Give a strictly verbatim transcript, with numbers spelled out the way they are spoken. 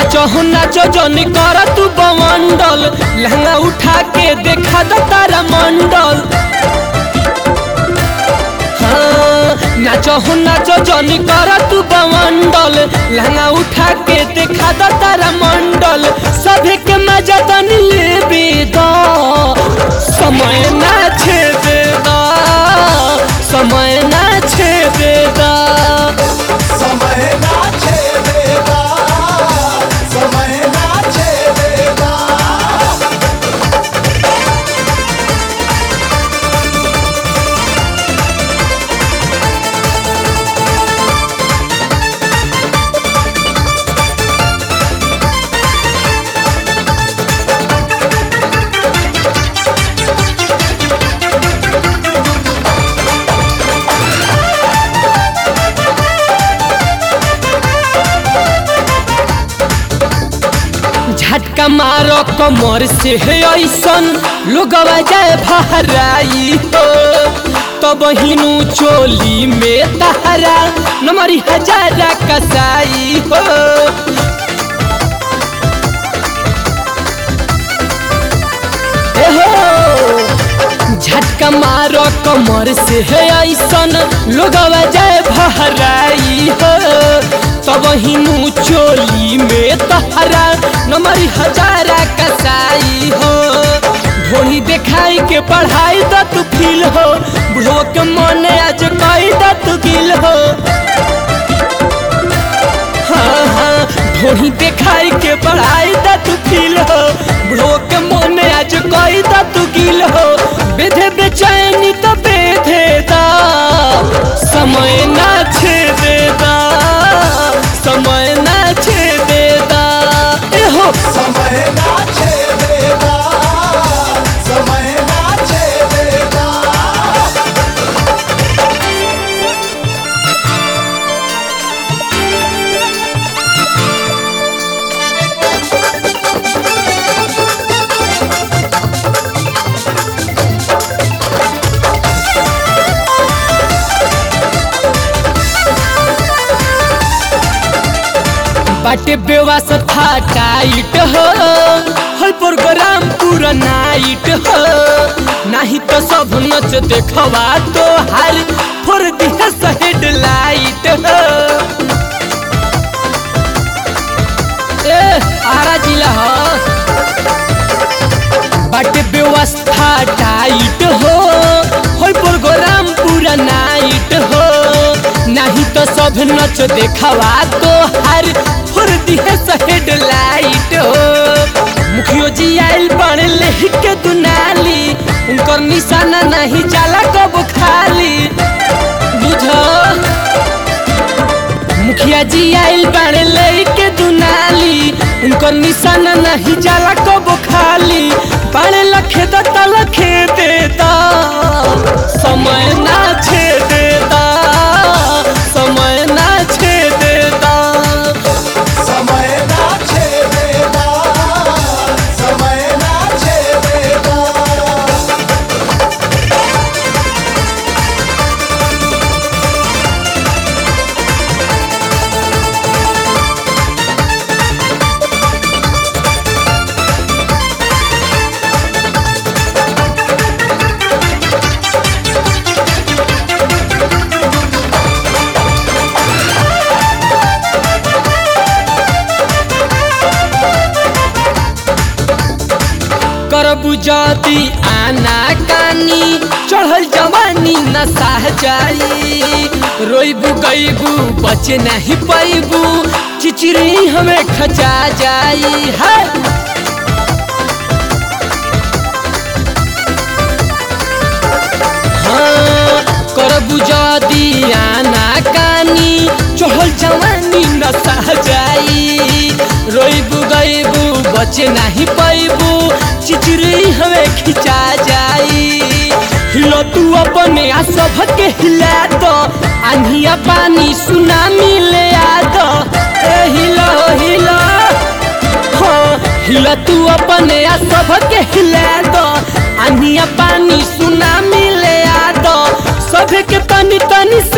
नाचो हो नाचो जनी कर तू बमंडल लहंगा उठा के देखा द तारा मंडल। हाँ नाचो हो नाचो जनी कर तू बमंडल लहंगा उठा के देखा द तारा मंडल। सभी के मजा तनी लेबे द समय ना छेबे द समय ना छेबे द समय ना छेदेगा समय ना छेदेगा। झटका मारो कमर से है ऐसन लोगवा जाए भराई हो तब हिनू चोली में तहरा नमरी हजारा कसाई हो। झटका मारो कमर से है ऐसन लोगवा जाए भराई हो तब हिनू चोली में तहरा नमरी हजारा कसाई हो। ढोली देखाई के पढ़ाई द तू फील हो बुढ़ो के मन आज कई द तू गिल हो। हाँ हाँ ढोली देखाई के पढ़ाई द तू फील हो बुढ़ो के मन आज कई द तू गिल हो। बेधे बेचैनी तो बेधे दा समय ना छेदे दा समय ना छेदे दा एहो समय ना छेदेगा समय ना छेदेगा। बाटे व्यवस्था टाइट हो हर प्रोग्राम पूरा नाइट हो नहीं तो सब नच देखवा तो हर फोर दिया हेड लाइट हो। ए आरा जिला हो बाटे व्यवस्था टाइट हो हर प्रोग्राम पूरा नाइट हो नहीं तो सब नच देखवा तो हर फुर दिए हेड लाइट हो। मुखियो जी आइल बन ले के दुनाली उनकर निशाना नहीं जाला कब खाली बुझो। मुखिया जी आइल बन ले के दुनाली उनकर निशाना नहीं जाला कब खाली बड़े लखे द तलखे देता समय ना छेदेता समय ना छेदेता समय ना छेदेगा समय ना छेदेगा। करबू जाती आना कानी चढ़ल जवानी नशा जाई रोईबू गईबू बचे नहीं पैबू चिचरी हमें खचा जाई है। हाँ करबू जाती आना कानी चढ़ल जवानी नशा जाई रोईबू गईबू बचे नहीं पैबू चिचरी हमें खिंचा जाई। हिलो तू अपने आ सबके हिला दो आंधिया पानी सुनामी ले आ दो हिलो हिलो। हाँ हिलो तू अपने आ सबके हिला दो आंधिया पानी सुनामी ले आ दो सबके तनी तनी